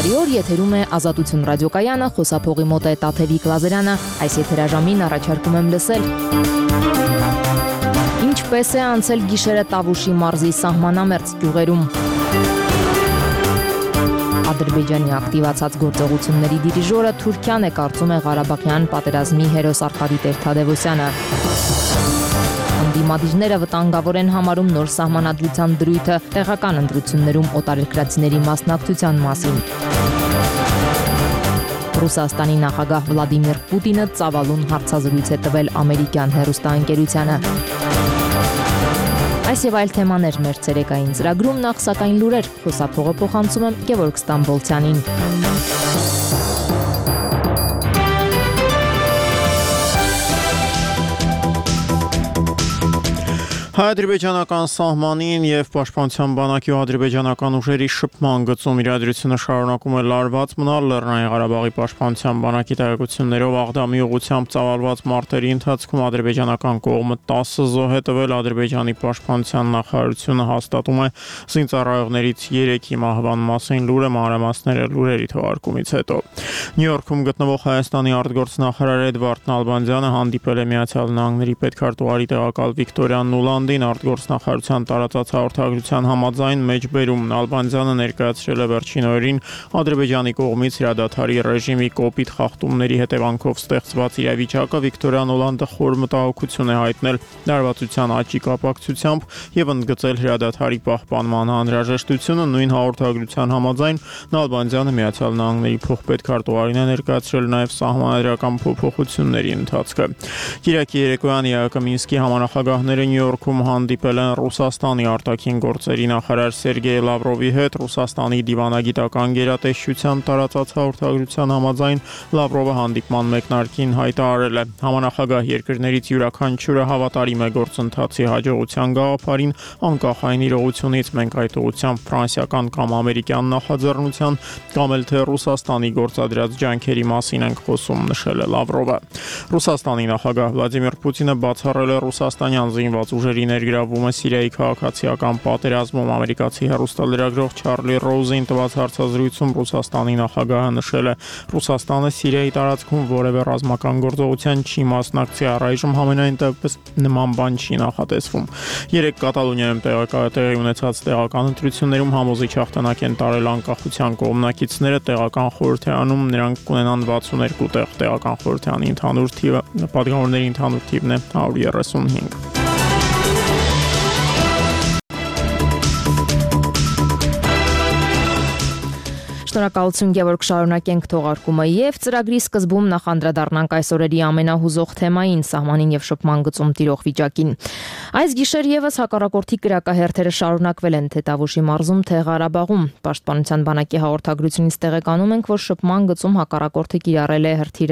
Բարի օր, եթերում է Ազատություն ռադիոկայանը, խոսափողի մոտ է Տաթևիկ Լազարյանը, այս եթերաժամին առաջարկում եմ լսել. Ինչպես է անցել գիշերը Տավուշի մարզի սահմանամերձ գյուղերում. Ադրբեջանի ակտիվացած գործողությունների դիրիժորը Թուրքիան է, կարծում է Ղարաբաղյան պատերազմի հերոս Արկադի Տեր-Թադևոսյանը. Դիմադիրները վտանգավոր են համարում նոր սահմանադրության դրույթը տեղական ընտրություններում օտարերկրացիների մասնակցության մասին. Ռուսաստանի նախագահ Վլադիմիր Պուտինը ծավալուն հարցազրույց է տվել ամերիկյան հեռուստաընկերությանը. Այս եւ այլ թեմաներ մեր ցերեկային ծրագրում, նախ սակայն լուրեր, խոսափողը փոխանցում եմ Գևորգ Ստամբոլցյանին. Հայ-ադրբեջանական սահմանին եւ պաշտպանության բանակի ու ադրբեջանական ուժերի շփման գծում իրադրությունը շարունակում է լարված մնալ. Լեռնային Ղարաբաղի պաշտպանության բանակի տեղեկություններով Աղդամի ուղղությամբ ծավալված մարտերի ընթացքում ադրբեջանական կողմը 10 զոհ է տվել. Ադրբեջանի պաշտպանության նախարարությունը հաստատում է զինծառայողներից 3-ի մահվան մասին լուրը, մանրամասները լուրերի թողարկումից հետո. Նյու Յորքում գտնվող Հայաստանի արտգործնախարար Էդվարդ Նալբանդյանը հանդիպել է Միացյալ Նահանգների պետքարտուղարի տեղակալ Վիկտորիա Նուլանդին. Արտգործնախարարության տարածած հաղորդագրության համաձայն մեջբերում Նալբանդյանը ներկայացրել է վերջին օրերին Ադրբեջանի կողմից հրադադարի ռեժիմի կոպիտ խախտումների հետևանքով ստեղծված իրավիճակը. Վիկտորիա Նուլանդը խոր մտահոգություն է հայտնել լարվածության աճի կապակցությամբ եւ ընդգծել հրադադարի պահպանման անհրաժեշտությունը. Նույն հաղորդագրության համաձայն Նալբանդյանը Միացյալ Նահանգների փոխպետքարտուղարին է ներկայացրել նաեւ սահմանադրական փոփոխությունների ընթացքը. Կիրակի երեկոյան ԵԱԿ Մինսկի համանախագահները Նյու Յորքում հանդիպել են Ռուսաստանի արտաքին գործերի նախարար Սերգեյ Լավրովի հետ. Ռուսաստանի դիվանագիտական գերատեսչությամբ տարածած հաղորդագրության համաձայն Լավրովը հանդիպման մեկնարկին հայտարարել է. Համանախագահ երկրներից յուրաքանչյուրը հավատարիմ է գործընթացի հաջողության գաղափարին, անկախ այն իրողությունից. Մենք այդ ուղղությամբ ֆրանսիական կամ ամերիկյան նախաձեռնության կամ էլ թե Ռուսաստանի գործադրած ջանքերի մասին ենք խոսում, նշել է Լավրովը. Ռուսաստանի նախագահ Վլադիմիր Պուտինը բացառել է ռուսաստանյան զինված ուժերի ներգրավումը Սիրիայի քաղաքացիական պատերազմում. ամերիկացի հեռուստալրագրող Չարլի Ռոուզին տված հարցազրույցում Ռուսաստանի նախագահը նշել է. Ռուսաստանը Սիրիայի տարածքում որևէ ռազմական գործողության չի մասնակցի, առայժմ համենայն դեպս նման բան չի նախատեսվում. Երեկ Կատալոնիայում տեղի ունեցած տեղական ընտրություններում համոզիչ հաղթանակ են տարել անկախության կողմնակիցները. տեղական խորհրդարանում նրանք կունենան 62 տեղ. Տեղական խորհրդարանի ընդհանուր թիվը պատգամավորների ընդհանուր թիվն է 135. Շնորհակալություն Գևորգ, շարունակենք թողարկումը եւ ծրագրի սկզբում նախ անդրադառնանք այս օրերի ամենահուզող թեմային՝ սահմանին եւ շփման գծում տիրող վիճակին. Այս գիշեր եւս հակառակորդի կրակահերթերը շարունակվել են թե Տավուշի մարզում, թե Ղարաբաղում. Պաշտպանության բանակի հաղորդագրությունից տեղեկանում ենք, որ շփման գծում հակառակորդը կիրառել է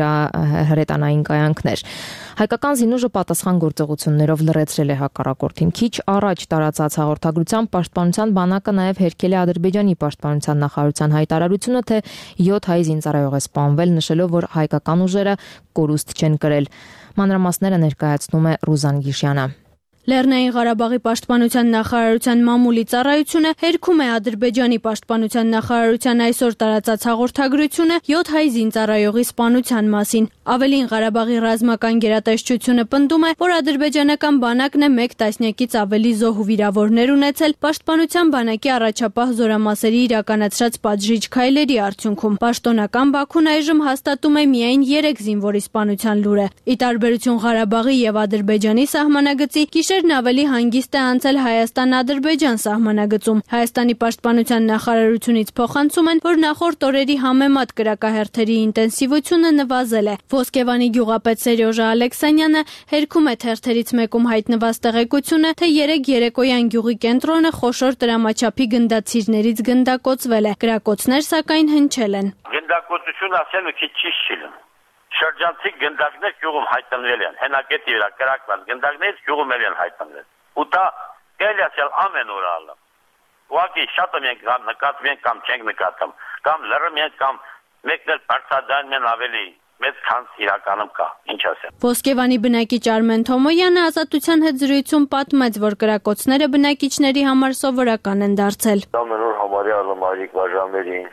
հրետանային կայանքներ. Հայկական զինուժը պատասխան գործողություններով լրացրել է հակառակորդին. Քիչ առաջ տարածած հաղորդագրությամբ պաշտպանության բանակը նաեւ հերքել է Ադրբեջանի պաշտպանության նախարարության հայտարարությունը, թե 7 հայ զինծառայող է սպանվել, նշելով, որ հայկական ուժերը կորուստ չեն կրել. Մանրամասները ներկայացնում է Ռուզան Գիշյանը. Լեռնային Ղարաբաղի պաշտպանության նախարարության մամուլի ծառայությունը հերքում է Ադրբեջանի պաշտպանության նախարարության այսօր տարածած հաղորդագրությունը 7 հայ զինծառայողի սպանության մասին. Ավելին, Ղարաբաղի ռազմական գերատեսչությունը պնդում է, որ ադրբեջանական բանակն է 1 տասնյակից ավելի զոհ ու վիրավորներ ունեցել պաշտպանության բանակի առաջապահ զորամասերի իրականացրած պատժիչ քայլերի արդյունքում. Պաշտոնական Բաքուն այժմ հաստատում է միայն 3 զինվորի սպանության լուրը. Ի տարբերություն Ղարաբաղի եւ Ադրբեջանի սահմանագծի, գիշերն ավելի հանգիստ է անցել Հայաստան-Ադրբեջան սահմանագծում. Հայաստանի պաշտպանության նախարարությունից փոխանցում են, որ նախորդ օրերի համեմատ կրակահերթերի ինտենսիվությունը նվազել է. Ոսկեվանի գյուղապետ Սերյոժա Ալեքսանյանը հերքում է թերթերից մեկում հայտնված տեղեկությունը, թե 3 երեկոյան գյուղի կենտրոնը խոշոր տրամաչափի գնդացիրներից գնդակոծվել է. Կրակոցներ սակայն հնչել են. Գնդակոծություն ասել ու քիչ չի լինում. Շրջանցիկ գնդակներ գյուղում հայտնվել են, հենակետի վրա կրակված գնդակներից գյուղում են հայտնվել. Ու դա կելիացել ամեն օր ալը. Ուղղակի շատը մենք նկատում ենք կամ չենք նկատում, կամ լրում ենք, կամ մեկն էլ բարձրադանում են ավելի մեծ քան իրականում կա, ինչ ասեմ. Ոսկեվանի բնակիչ Արմեն Թոմոյանը Ազատության հետ զրույցում պատմեց, որ կրակոցները բնակիչների համար սովորական են դարձել. Ամեն օր համարյա արմարիկ վաժամերին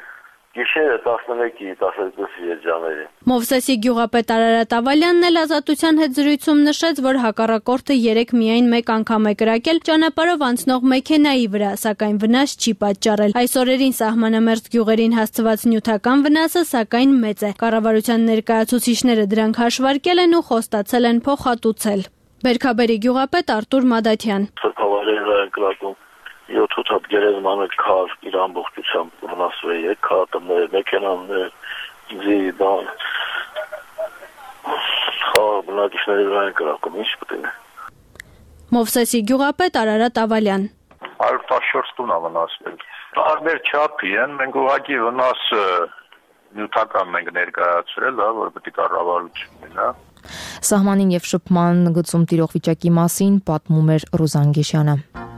Գիշերը 11-12 երջաների։ Մովսեսի գյուղապետ Արարատ Ավալյանն էլ Ազատության հետ զրույցում նշեց, որ հակառակորդը 3 միայն մեկ անգամ է կրակել ճանապարհով անցնող մեքենայի վրա, սակայն վնաս չի պատճառել։ Այս օրերին սահմանամերձ գյուղերին հասցված նյութական վնասը սակայն մեծ է։ Կառավարության ներկայացուցիչները դրանք հաշվարկել են ու խոստացել են փոխհատուցել։ Բերքաբերի գյուղապետ Արտուր Մադաթյան։ Սրբավայրերը կրակում 7-8 հատ գերեզմանը քար իր ամբողջությամբ վնասվել է, քարատները, մեքենաները, զիդան։ Բնակիչների վրա են կրակում, ինչ պետք է։ Մովսեսի գյուղապետ Արարատ Ավալյան։ 114 տուն է վնասվել։ Տարբեր չափի են, մենք ուղղակի վնասը նյութական մենք ներկայացրել, որ պետք է կառավարություն լինի, հա։ Սահմանին եւ շփման գծում տիրող վիճակի մասին պատմում էր Ռուզան Գեշյանը։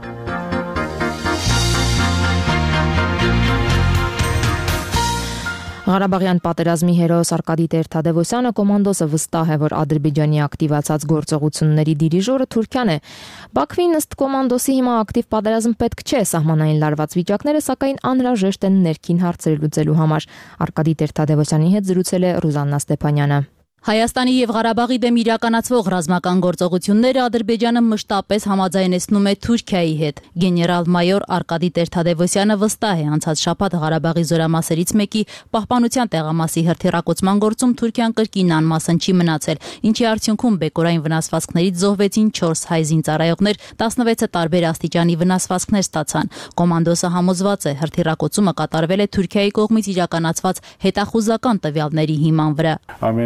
Ղարաբաղյան պատերազմի հերոս Արկադի Տեր-Թադևոսյանը կոմանդոսը վստահ է, որ Ադրբեջանի ակտիվացած գործողությունների դիրիժորը Թուրքիան է։ Բաքվին ըստ կոմանդոսի հիմա ակտիվ պատերազմ պետք չէ, սահմանային լարված վիճակները սակայն անհրաժեշտ են ներքին հարցեր լուծելու համար։ Արկադի Տեր-Թադևոսյանի հետ զրուցել է Ռուզաննա Ստեփանյանը։ Հայաստանի եւ Ղարաբաղի դեմ իրականացվող ռազմական գործողությունները Ադրբեջանը մշտապես համաձայնեցնում է Թուրքիայի հետ։ Գեներալ-մայոր Արկադի Տեր-Թադևոսյանը վստահ է անցած շաբաթ Ղարաբաղի զորամասերից մեկի պահպանության տեղամասի հրթիռակոծման գործում Թուրքիան կրկին անմասն չի մնացել, ինչի արդյունքում բեկորային վնասվածքներից զոհվեցին 4 հայ զինծառայողներ, 16-ը տարբեր աստիճանի վնասվածքներ ստացան։ Կոմանդոսը համոզված է, հրթիռակոծումը կատարվել է Թուրքիայի կողմից իրականացված հետախուզական տվյալների հիման վրա։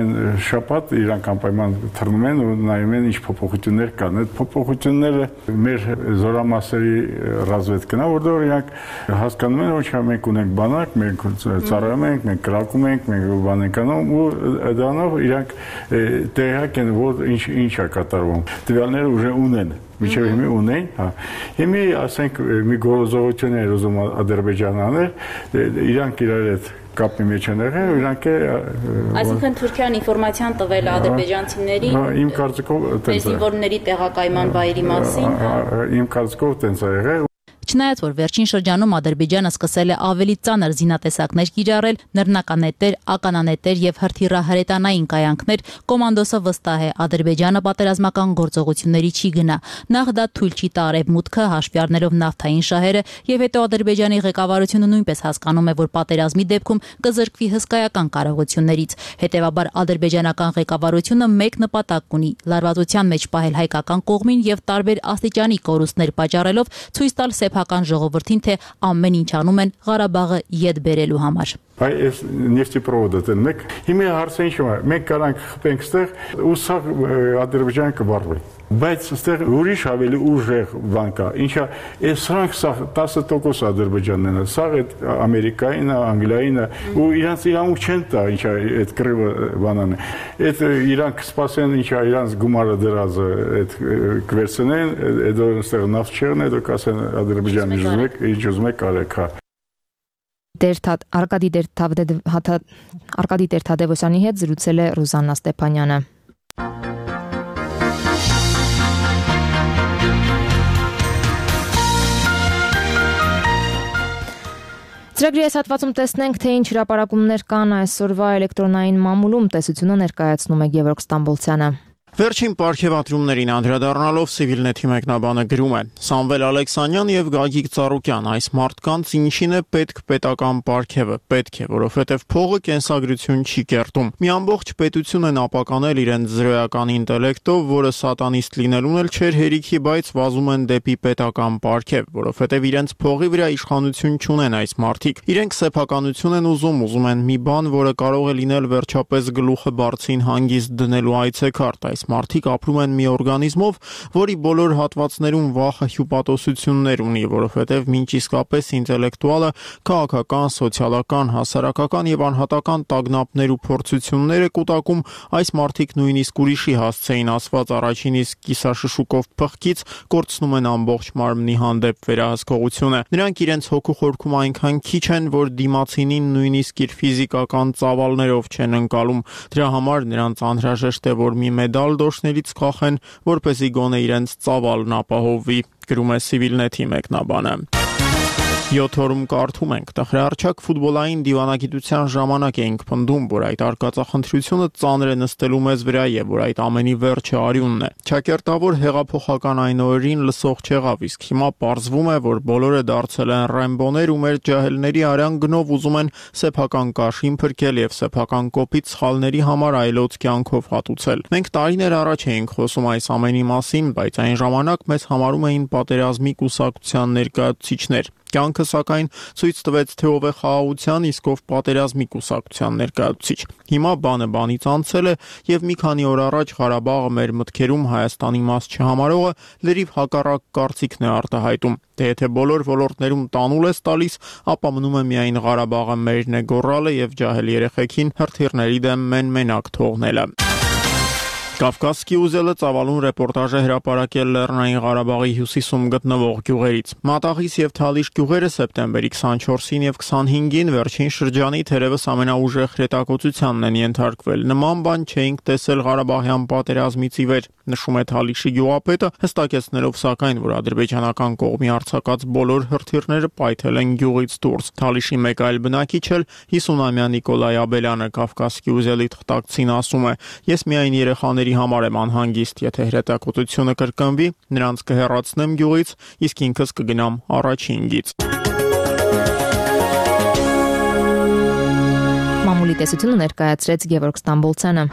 Շաբաթ իրանք անպայման թռնում են ու նայում են ինչ փոփոխություններ կան։ Այդ փոփոխությունները մեր զորամասերի ռազմավետքն է, որտեղ իրանք հասկանում են, որ մենք ունենք բանակ, մենք ծառայում ենք, մենք կրակում ենք, մենք բան ենք անում ու դրանով իրանք տեղյակ են, որ ինչ է կատարվում։ Տվյալները ուժը ունեն։ Միջև հիմի ունեն, հա։ Հիմի ասենք մի գործողություն է ուզում Ադրբեջանը անել, իրանք իրար հետ կապի մեջ են եղել, իրանք Այսինքն Թուրքիան ինֆորմացիան տվել ադրբեջանցիներին, իմ կարծիքով տենց է։ Զինվորների տեղակայման վայրի մասին, իմ կարծիքով տենց է եղել։ Չնայած որ վերջին շրջանում Ադրբեջանը սկսել է ավելի ծանր զինատեսակներ կիրառել, նռնականետեր, ականանետեր եւ հրթիռահրետանային կայանքներ, կոմանդոսը վստահ է Ադրբեջանը պատերազմական գործողությունների չի գնա։ Նախ դա թույլ չի տա Արևմուտքը հաշվի առնելով նավթային շահերը եւ հետո Ադրբեջանի ղեկավարությունը նույնպես հասկանում է, որ պատերազմի դեպքում կզրկվի հսկայական կարողություններից։ Հետևաբար ադրբեջանական ղեկավարությունը մեկ նպատակ ունի՝ լարվածության մեջ պահել հայկական կողմին եւ տարբեր աստիճանի կորուստներ պատճառելով ցույց տալ սեփական ժողովրդին, թե ամեն ինչ անում են Ղարաբաղը յետ բերելու համար։ Այս նեֆտեպրովոդը տենեք, հիմա հարցը ինչ է, մենք կարանք խփենք ստեղ ու սա Ադրբեջանը կվառվի։ Բայց ստեղ ուրիշ ավելի ուժեղ բան կա, ինչա այս սրանք սա 10% Ադրբեջանն է, սա Ամերիկային, Անգլիային ու իրանց իրանք չեն տա, ինչա այդ կռիվը բանան է։ Այդ իրանք սպասեն, ինչա իրանց գումարը դրածը այդ կվերցնեն, այդ ստեղ նավթ չեղն է, դուք ասեն Ադրբեջանի ուզում եք, ինչ ուզում եք արեք, հա։ Արկադի Տեր-Թադևոսյանի հետ զրուցել է Ռուզաննա Ստեփանյանը։ Ծրագրի այս հատվածում տեսնենք, թե ինչ հրապարակումներ կան այսօրվա էլեկտրոնային մամուլում, տեսությունը ներկայացնում է Գևորգ Ստամբոլցյանը։ Վերջին պարգևատրումներին անդրադառնալով Civilnet-ի մեկնաբանը գրում է. Սամվել Ալեքսանյան եւ Գագիկ Ծառուկյան, այս մարդկանց ինչին է պետք պետական պարգևը, պետք է, որովհետեւ փողը կենսագրություն չի կերտում։ Մի ամբողջ պետություն են ապականել իրենց զրոյական ինտելեկտով, որը սատանիստ լինելուն էլ չէր հերիքի, բայց վազում են դեպի պետական պարգև, որովհետեւ իրենց փողի վրա իշխանություն չունեն այս մարդիկ։ Իրենք սեփականություն են ուզում են մի բան, որը կարող է լինել վերջապես գլուխը բարձին հանգիստ դնելու այցեքարտ։ Այս մարդիկ ապրում են մի օրգանիզմով, որի բոլոր հատվածներում վախը հյուպատոսություններ ունի, որովհետև մինչ իսկապես ինտելեկտուալը քաղաքական, սոցիալական, հասարակական եւ անհատական տագնապներ ու փորձություններ է կուտակում, այս մարդիկ նույնիսկ ուրիշի հասցեին ասված առաջին իսկ կիսաշշուկով փղկից կորցնում են ամբողջ մարմնի հանդեպ վերահսկողությունը։ Նրանք իրենց հոգու խորքում այնքան քիչ են, որ դիմացինին նույնիսկ իր ֆիզիկական ծավալներով չեն ընկալում։ Դրա համար նրանց անհրաժեշտ է, որ մի մեդալ դոշներից կախեն, որպեսզի գոնե իրենց ծավալն ապահովվի, գրում է Civilnet-ի մեկնաբանը։ 7 օրում կարդում ենք, տխրարչակ ֆուտբոլային դիվանագիտության ժամանակ էինք պնդում, որ այդ արկածախնդրությունը ծանր է նստելու մեզ վրա եւ որ այդ ամենի վերջը արյունն է։ Չակերտավոր հեղափոխական այն օրերին լսող չեղավ, իսկ հիմա պարզվում է, որ բոլորը դարձել են ռեմբոներ ու մեր ջահելների արյան գնով ուզում են սեփական կաշին փրկել եւ սեփական կոպիտ սխալների համար այլոց կյանքով հատուցել։ Մենք տարիներ առաջ էինք խոսում այս ամենի մասին, բայց այն ժամանակ մեզ համարում էին պատերազմի կուսակցության ներկայացուցիչներ։ Կյանքը սակայն ցույց տվեց, թե ով է խաղաղության, իսկ ով պատերազմի կուսակցության ներկայացուցիչ։ Հիմա բանը բանից անցել է եւ մի քանի օր առաջ Ղարաբաղը մեր մտքերում Հայաստանի մաս չհամարողը լրիվ հակառակ կարծիքն է արտահայտում։ Թե եթե բոլոր ոլորտներում տանուլ ես տալիս, ապա մնում է միայն Ղարաբաղը մերն է գոռալը եւ ջահել երեխեքին հրթիռների դեմ մենակ թողնելը։ Կավկասկի ուզելը ծավալուն ռեպորտաժ է հրապարակել Լեռնային Ղարաբաղի հյուսիսում գտնվող գյուղերից։ Մատաղիս եւ Թալիշ գյուղերը սեպտեմբերի 24-ին եւ 25-ին վերջին շրջանի թերևս ամենաուժեղ հրետակոծությանն են ենթարկվել։ Նման բան չէինք տեսել Ղարաբաղյան պատերազմից ի վեր, նշում է Թալիշի գյուղապետը, հստակեցնելով սակայն, որ ադրբեջանական կողմի արձակած բոլոր հրթիռները պայթել են գյուղից դուրս։ Թալիշի մեկ այլ բնակիչ էլ 50-ամյա Նիկոլայ Աբելյանը Կավկասկի ուզելի թղթակցին ասում է. «Ես միայն երեխաների համար եմ անհանգիստ, եթե հրետակոծությունը կրկնվի, նրանց կհեռացնեմ գյուղից, իսկ ինքս կգնամ առաջին գիծ»։ Մամուլի տեսությունը ներկայացրեց Գևորգ Ստամբոլցյանը։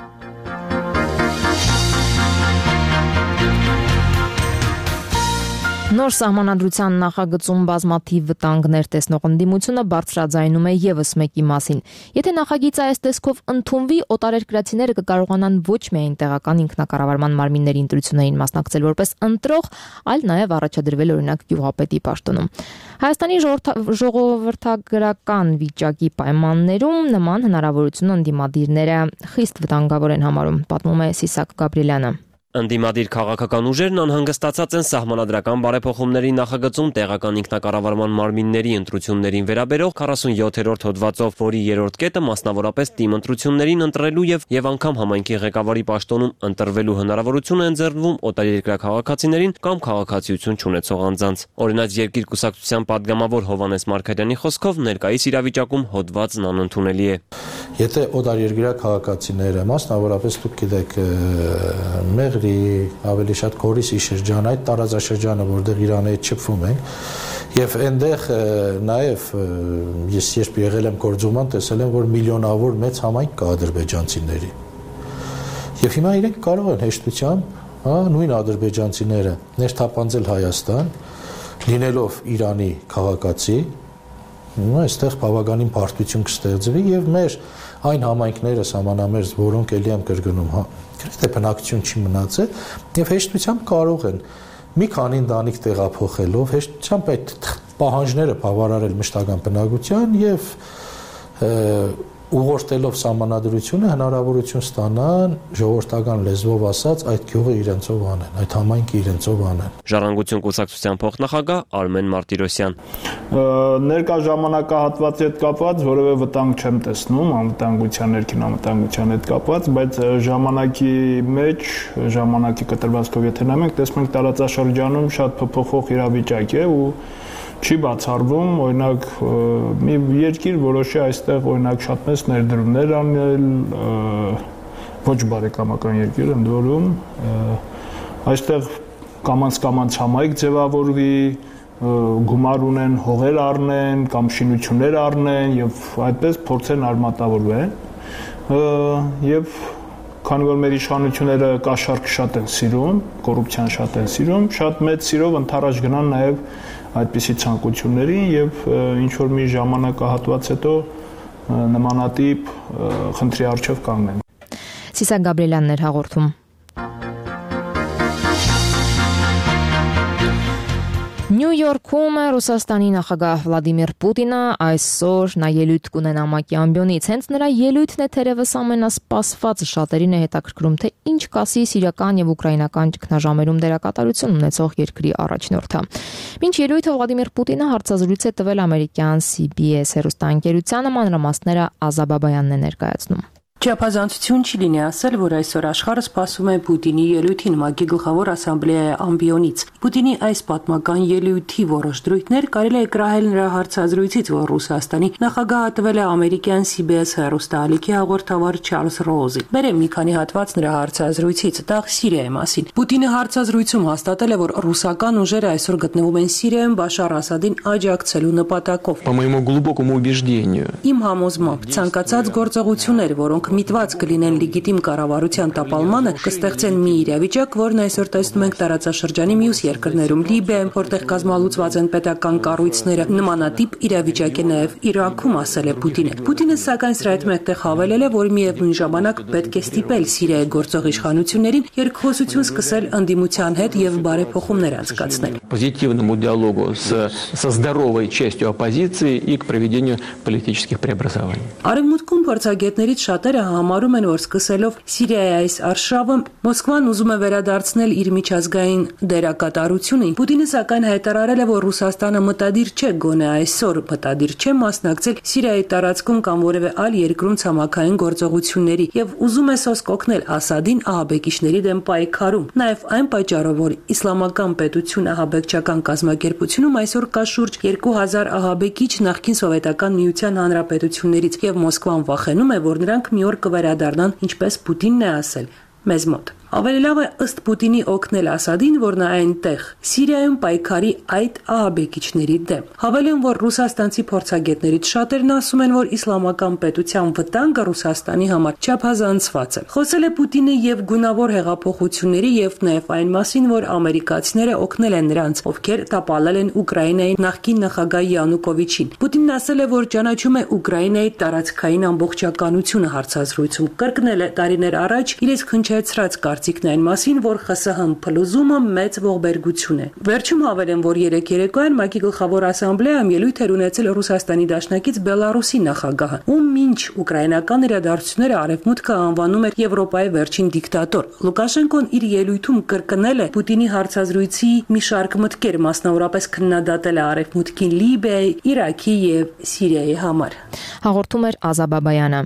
Նոր սահմանադրության նախագծում բազմաթիվ վտանգներ տեսնող ընդդիմությունը բարձրաձայնում է եւս մեկի մասին։ Եթե նախագիծը այս տեսքով ընդունվի, օտարերկրացիները կկարողանան ոչ միայն տեղական ինքնակառավարման մարմինների ընտրություններին մասնակցել որպես ընտրող, այլ նաեւ առաջադրվել օրինակ գյուղապետի պաշտոնում։ Հայաստանի ժողովրդագրական վիճակի պայմաններում նման հնարավորություն ընդդիմադիրները խիստ վտանգավոր են համարում, պատմում է Սիսակ Գաբրիելյանը։ Ընդդիմադիր քաղաքական ուժերն անհանգստացած են սահմանադրական բարեփոխումների նախագծում տեղական ինքնակառավարման մարմինների ընտրություններին վերաբերող 47-րդ հոդվածով, որի երրորդ կետը մասնավորապես թիմ ընտրություններին ընտրելու եւ անգամ համայնքի ղեկավարի պաշտոնում ընտրվելու հնարավորություն է ընձեռվում օտարերկրյա քաղաքացիներին կամ քաղաքացիություն չունեցող անձանց։ Օրինակ Երկիր կուսակցության падգամավոր Հովհաննես Մարգարյանի խոսքով ներկայիս իրավիճակում հոդվածն անընդունելի է։ Եթե օտարերկրյա քաղաքացիները, մասնավորապես դուք գիտեք, Մեղրի, ավելի շատ Գորիսի շրջան, այդ տարածաշրջանը, որտեղ Իրանի հետ շփվում ենք, եւ այնտեղ նաեւ ես երբ եղել եմ գործուղման, տեսել եմ, որ միլիոնավոր մեծ համայնք կա ադրբեջանցիների։ Եվ հիմա իրենք կարող են հեշտությամբ, նույն ադրբեջանցիները ներթափանցել Հայաստան, լինելով Իրանի քաղաքացի, այստեղ բավականին բարդություն կստեղծվի եւ մեր այն համայնքները սահմանամերձ, որոնք ելի եմ կրկնում, գրեթե բնակչություն չի մնացել եւ հեշտությամբ կարող են մի քանի ընտանիք տեղափոխելով հեշտությամբ այդ պահանջները բավարարել մշտական բնակության եւ ուղղորդելով սահմանադրությունը հնարավորություն ստանան ժողովրդական լեզվով ասած այդ գյուղը իրենցով անեն, այդ համայնքը իրենցով անեն։ Ժառանգություն կուսակցության փոխնախագահ Արմեն Մարտիրոսյան։ Ներկա ժամանակահատվածի հետ կապված որևէ վտանգ չեմ տեսնում, անվտանգության ներքին անվտանգության հետ կապված, բայց ժամանակի մեջ, ժամանակի կտրվածքով եթե նայում ենք, տեսնում ենք տարածաշրջանում շատ փոփոխող իրավիճակ է ու չի բացառվում, օրինակ մի երկիր որոշի այստեղ օրինակ շատ մեծ ներդրումներ անել, ոչ բարեկամական երկիր ընդ որում, այստեղ կամաց համայնք ձևավորվի, գումար ունեն, հողեր առնեն կամ շինություններ առնեն եւ այդպես փորձեն արմատավորվեն եւ քանի որ մեր իշխանությունները կաշառք շատ են սիրում, կոռուպցիան շատ են սիրում, շատ մեծ սիրով ընդառաջ գնան նաեւ այդպիսի ցանկություններին եւ ինչ որ մի ժամանակահատված հետո նմանատիպ խնդրի առջև կանգնեն։ Սիսակ Գաբրիելյանն էր հաղորդում։ Նյու Յորքում Ռուսաստանի նախագահ Վլադիմիր Պուտինը այսօր նա ելույթ կունենա ՄԱԿ-ի ամբիոնից։ Հենց նրա ելույթն է թերևս ամենասպասվածը, շատերին է հետաքրքրում, թե ինչ կասի սիրիական եւ ուկրաինական ճգնաժամերում դերակատարություն ունեցող երկրի առաջնորդը։ Մինչ ելույթը Վլադիմիր Պուտինը հարցազրույց է տվել ամերիկյան CBS հեռուստաընկերությանը, մանրամասները Ազա Բաբայանն է ներկայացնում։ Չափազանցություն չի լինի ասել, որ այսօր աշխարհը սպասում է Պուտինի ելույթին ՄԱԿ-ի գլխավոր ասամբլեայի ամբիոնից։ Պուտինի այս պատմական ելույթի որոշ դրույթներ կարելի է կրահել նրա հարցազրույցից, որ Ռուսաստանի նախագահը տվել է ամերիկյան CBS հեռուստաալիքի հաղորդավար Չարլզ Ռոուզին։ Բերեմ մի քանի հատված նրա հարցազրույցից, դա Սիրիայի մասին։ Պուտինը հարցազրույցում հաստատել է, որ ռուսական ուժերը այսօր գտնվում են Սիրիայում Բաշար Ասադին աջակցելու նպատակով։ По моему глубокому убеждению. Իմ համոզմամբ, ցանկացած գործողություններ, որոնք միտված կլինեն լեգիտիմ կառավարության տապալմանը, կստեղծեն մի իրավիճակ, որն այսօր տեսնում ենք տարածաշրջանի մյուս երկրներում, Լիբիայում, որտեղ կազմալուծված են պետական կառույցները, նմանատիպ իրավիճակ է նաև Իրաքում, ասել է Պուտինը։ Պուտինը սակայն սրա հետ մեկտեղ հավելել է, որ միևնույն ժամանակ պետք է ստիպել Սիրիայի գործող իշխանություններին երկխոսություն սկսել ընդդիմության հետ եւ բարեփոխումներ անցկացնել։ Позитивному диалогу со здоровой частью оппозиции и к проведению политических преобразований. Արևմուտքում փորձագետներից շատերը համարում են, որ սկսելով Սիրիայի այս արշավը Մոսկվան ուզում է վերադարձնել իր միջազգային դերակատարությունին։ Պուտինը սակայն հայտարարել է, որ Ռուսաստանը մտադիր չէ գոնե այսօր մտադիր չէ մասնակցել Սիրիայի տարածքում կամ որևէ այլ երկրում ցամաքային գործողությունների եւ ուզում է սոսկ օգնել Ասադին ահաբեկիչների դեմ պայքարում։ Նաեւ այն պատճառով, որ իսլամական պետություն ահաբեկչական կազմակերպությունում այսօր կա շուրջ 2000 ահաբեկիչ նախկին սովետական միության հանրապետություններից եւ Մոսկվան վախենում է, որ նրանք մի օր կվերադառնան, ինչպես Պուտինն է ասել, մեզ մոտ։ Ավելի լավ է ըստ Պուտինի օգնել Ասադին, որ նա այնտեղ Սիրիայում պայքարի այդ ահաբեկիչների դեմ։ Հավելում, որ ռուսաստանցի փորձագետներից շատերն ասում են, որ իսլամական պետության վտանգը Ռուսաստանի համար չափազանցված է։ Խոսել է Պուտինը եւ գունավոր հեղափոխությունների եւ նաեւ այն մասին, որ ամերիկացիները օգնել են նրանց, ովքեր տապալել են Ուկրաինայի նախկին նախագահ Յանուկովիչին։ Պուտինն ասել է, որ ճանաչում է Ուկրաինայի տարածքային ամբողջականությունը հարցազրույցում։ Կրկնել է տարիներ առաջ իրենց քնչեցրած կարծիքն այն մասին, որ ԽՍՀՄ փլուզումը մեծ ողբերգություն է։ Վերջում հավելեմ, որ երեք երեկոյան ՄԱԿ-ի գլխավոր ասամբլեայում ելույթ էր ունեցել Ռուսաստանի դաշնակից Բելարուսի նախագահը, ում մինչ ուկրաինական իրադարձությունները արևմուտքը անվանում էր Եվրոպայի վերջին դիկտատոր։ Լուկաշենկոն իր ելույթում կրկնել է Պուտինի հարցազրույցի մի շարք մտքեր, մասնավորապես քննադատել է արևմուտքին Լիբիայի, Իրաքի եւ Սիրիայի համար։ Հաղորդում էր Ազաբաբայանը։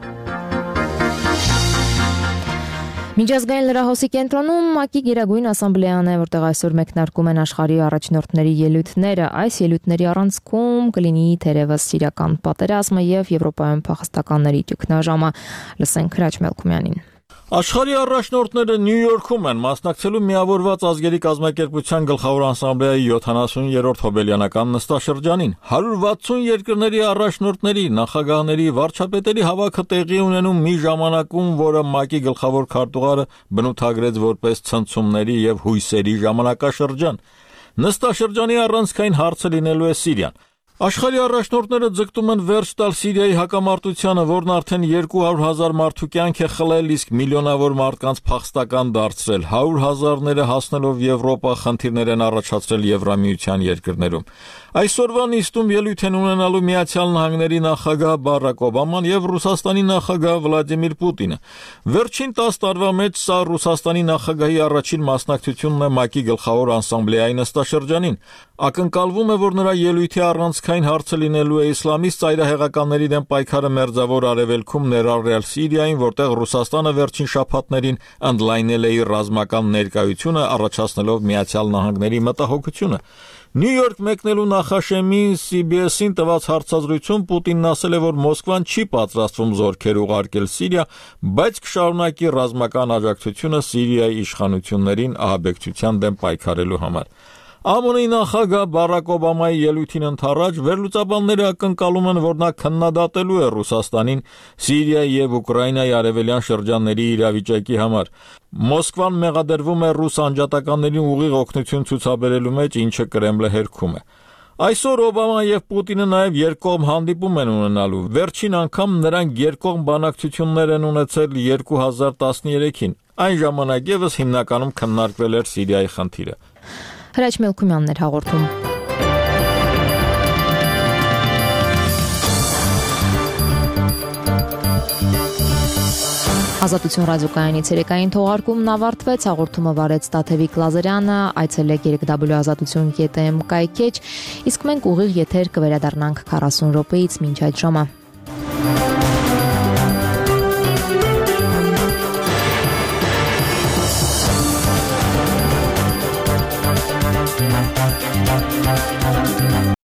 Միջազգային լրահոսի կենտրոնում ՄԱԿ-ի Գերագույն ասամբլեան է, որտեղ այսօր մեկնարկում են աշխարհի առաջնորդների ելույթները։ Այս ելույթների առանցքում կլինի թերևս սիրիական պատերազմը եւ Եվրոպայում փախստականների ճգնաժամը։ Լսենք Հրաչ Մելքումյանին։ Աշխարհի առաջնորդները Նյու Յորքում են մասնակցելու Միավորված ազգերի կազմակերպության գլխավոր ասամբլեայի 70-րդ հոբելյանական նստաշրջանին։ 160 երկրների առաջնորդների, նախագահների, վարչապետերի հավաքը տեղի ունենում մի ժամանակում, որը ՄԱԿ-ի գլխավոր քարտուղարը բնութագրեց որպես ցնցումների եւ հույսերի ժամանակաշրջան։ Նստաշրջանի առանցքային հարցը լինելու է Սիրիան։ Աշխարհի առաջնորդները ձգտում են վերջ տալ Սիրիայի հակամարտությանը, որն արդեն 200,000 մարդու կյանք է խլել, իսկ միլիոնավոր մարդկանց փախստական դարձրել։ 100,000-ները հասնելով Եվրոպա խնդիրներ են առաջացրել Եվրամիության երկրներում։ Այսօրվա նիստում ելույթ են ունենալու Միացյալ Նահանգների նախագահ Բարակ Օբաման եւ Ռուսաստանի նախագահ Վլադիմիր Պուտինը։ Վերջին 10 տարվա մեջ սա Ռուսաստանի նախագահի առաջին մասնակցությունն է ՄԱԿ-ի գլխավոր ասամբլեայի նստաշրջանին։ Ակնկալվում է, որ նրա ելույթի առանցքային հարցը լինելու է իսլամիստ ծայրահեղականների դեմ պայքարը Մերձավոր Արևելքում, ներառյալ Սիրիային, որտեղ Ռուսաստանը վերջին շաբաթներին ընդլայնել է իր ռազմական ներկայությունը, առաջացնելով Միացյալ Նահանգների մտահոգությունը։ Նյու Յորք մեկնելու նախաշեմին CBS-ին տված հարցազրույցում Պուտինն ասել է, որ Մոսկվան չի պատրաստվում զորքեր ուղարկել Սիրիա, բայց կշարունակի ռազմական աջակցությունը Սիրիայի իշխանություններին ահաբեկչության դեմ պայքարելու համար։ ԱՄՆ-ի նախագահ Բարակ Օբամայի ելույթին ընդառաջ վերլուծաբանները ակնկալում են, որ նա քննադատելու է Ռուսաստանին Սիրիայի եւ Ուկրաինայի արևելյան շրջանների իրավիճակի համար։ Մոսկվան մեղադրվում է ռուս անջատականներին ուղիղ օգնություն ցուցաբերելու մեջ, ինչը Կրեմլը հերքում է։ Այսօր Օբաման եւ Պուտինը նաեւ երկկողմ հանդիպում են ունենալու։ Վերջին անգամ նրանք երկկողմ բանակցություններ են ունեցել 2013-ին։ Այն ժամանակ եւս հիմնականում քննարկվել էր Սիրիայի խնդիրը։ Հրաչ Մելքումյանն էր հաղորդում։ Ազատություն ռադիոկայանի ցերեկային թողարկումն ավարտվեց, հաղորդումը վարեց Տաթևիկ Լազարյանը, այցելեք երեքw.azatutun.am կայքեջ, իսկ մենք ուղիղ եթեր կվերադառնանք 40 րոպեից մինչ այդ ժամը։